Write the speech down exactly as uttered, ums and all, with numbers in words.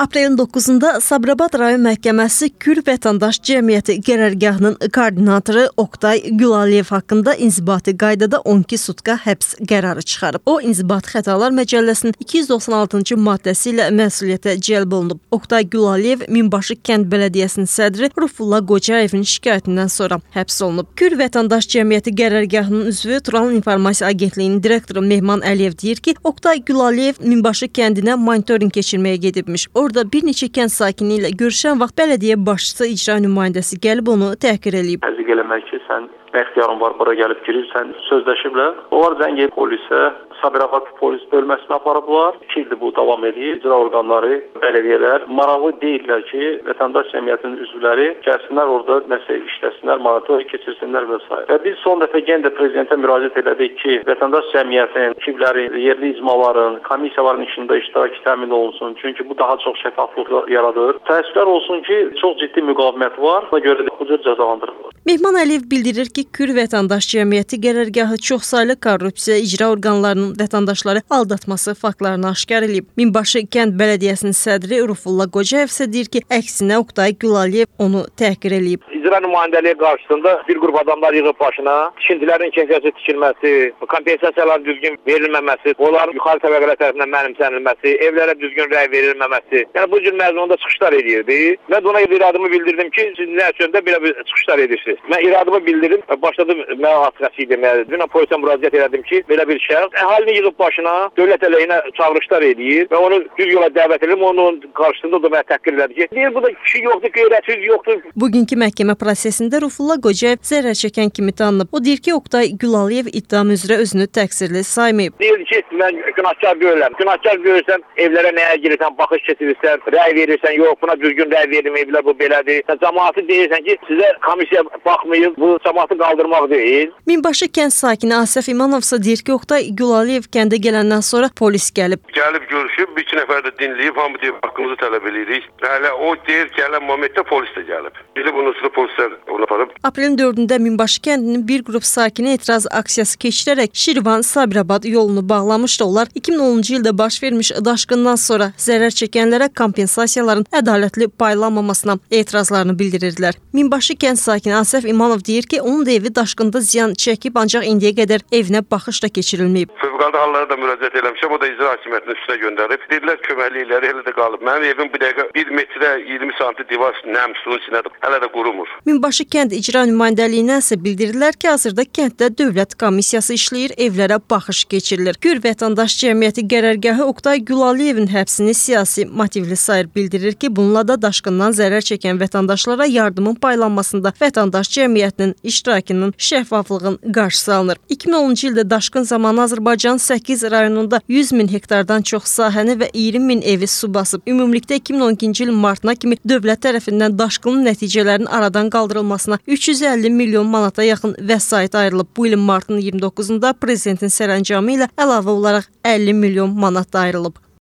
Aprelin doqquzunda Sabirabad rayon məhkəməsi Kür Vətəndaş Cəmiyyəti qərargahının koordinatoru Oqtay Gülaliyev haqqında inzibati qaydada on iki sutka həbs qərarı çıxarıb. O, İnzibati Xətalar Məcəlləsinin iki yüz doxsan altıncı maddəsi ilə məsuliyyətə cəlb olunub. Oqtay Gülaliyev Minbaşı kənd bələdiyyəsinin sədri Rufullah Qocayevin şikayətindən sonra həbs olunub. Kür Vətəndaş Cəmiyyəti qərargahının üzvü Turan İnformasiya Agentliyinin direktoru Mehman Əliyev deyir ki, Oqtay Gülaliyev Minbaşı kəndinə monitorinq keçirməyə gedibmiş. Orada bir neçə kənd sakini ilə görüşən vaxt bələdiyyə başçısı icra nümayəndəsi gəlib onu təhqir eləyib. Təzyiq eləmək ki, sən nə ixtiyarın var, bura gəlib girirsən, sözləşiblər. Onlar zəng edib polisə, Sabirabad polis bölməsinə aparıblar. İki ildir bu davam edir. İcra orqanları, bələdiyyələr maraqlı deyirlər ki, vətəndaş cəmiyyətinin üzvləri gəlsinlər orada nəsə işləsinlər, monitorinq keçirsinlər və s. Və biz son dəfə yenə də prezidentə müraciət elədik ki, vətəndaş cəmiyyətinin, ekiblərin, yerli icmaların, komissiyaların işində iştirakı təmin olunsun. Çünki bu daha çox şəffaflıq yaradır. Təəssüflər olsun ki, çox ciddi müqavimət var. Buna görə də bu cür cəzalandırılır. Mehman Əliyev bildirir ki, Kür Vətəndaş Cəmiyyəti qərargahı çoxsaylı korrupsiya icra orqanlarının vətəndaşları aldatması faktlarını aşkar edib. Minbaşı kənd bələdiyyəsinin sədri Rufullah Qocayev isə deyir ki, əksinə Oqtay Gülaliyev onu təhqir edib. İcra nümayəndəliyi qarşısında bir qrup adamlar yığıb başına, tikintilərin keyfiyyəti tikilməsi, kompensasiyalar düzgün verilməməsi, onların yuxarı təbəqələr tərəfindən mənimsənilməsi, evlərə düzgün rəy verilməməsi, yəni bu cür məzmununda çıxışlar edirdi. Mən ona iradımı bildirdim ki, siz nə üçündə belə bir çıxışlar edirsiniz. Mən iradımı bildirdim, başladım mən açıqası deməyə. Dünən polisə müraciət elədim ki, belə bir şəxs əhalini yığıb başına dövlət əleyhinə çağırışlar edir və onu düz yola dəvət edirəm, onun qarşısında da mənə təhqir elədi ki, deyir bu da kişi yoxdur, qeyrətsiz yoxdur. Bugünkü məhkəmə prosesində Rufullah Qocayev zərər çəkən kimi tanınıb. O deyir ki, Oqtay Gülaliyev ittiham üzrə özünü təqsirli saymayıb. Deyir ki, mən günahkar görürəm. Günahkar görürsən, evlərə nəyə girirsən, baxış keçirirsən, rəy verirsən, yox, buna düzgün rəy verilməyiblər, bu belədir. Sən cəmaatı deyirsən ki, sizə komissiya baxmayıb, bu cəmaatı qaldırmaq deyil. Minbaşı kənd sakini Asəf İmanovsa deyir ki, Oqtay Gülaliyev kəndə gələndən sonra polis gəlib. Gəlib görüşüb, bir iki nəfər də dinləyib, hamı deyib, haqqımızı tələb edirik. Hələ o deyir, gələn momentdə polis də gəlib. Bizi bunun üstündə polislər onu aparıb. Aprelin dördündə Minbaşı kəndinin bir qrup sakini etiraz aksiyası keçirərək Şirvan-Sabirabad yolunu bağlamışdı. Onlar iki min onuncu ildə baş vermiş daşqından sonra zərər çəkənlərə kompensasiyaların ədalətli paylanmamasına etirazlarını bildirirdilər. Minbaşı kənd sakini Asəf İmanov deyir ki, onun da evi daşqında ziyan çəkib, ancaq indiyə qədər evinə baxış da keçirilməyib. Fövqəladə hallara da müraciət eləmişəm, o da icra hakimiyyətinin üstünə göndərib. Dedilər köməklikləri elə də qalıb. Mənim evim bir dəqiqə bir metrə iyirmi santim divar nəm suyun içindədir, hələ də qurumur. Minbaşı kənd icra nümayəndəliyindən isə bildirirlər ki, hazırda kənddə dövlət komissiyası işləyir, evlərə baxış keçirilir. Kür Vətəndaş Cəmiyyəti qərargahı Oqtay Gülaliyevin həbsini siyasi motivli sayır, bildirir ki, bununla da daşqından zərər çəkən vətəndaşlara yardımın paylanmasında vətəndaş cəmiyyətinin iştirakının şəffaflığın qarşısı alınır. iki min onuncu ildə daşqın zamanı Azərbaycanın səkkiz rayonunda yüz min hektardan çox sahəni və iyirmi min evi su basıb. Ümumilikdə iki min on ikinci ilin martına kimi dövlət tərəfindən daşqının nəticələrinin aradan qaldırılmasına üç yüz əlli milyon manata yaxın vəsait ayrılıb. Bu ilin martın iyirmi doqquzunda prezidentin sərəncamı ilə əlavə olaraq əlli milyon manat ayrılıb.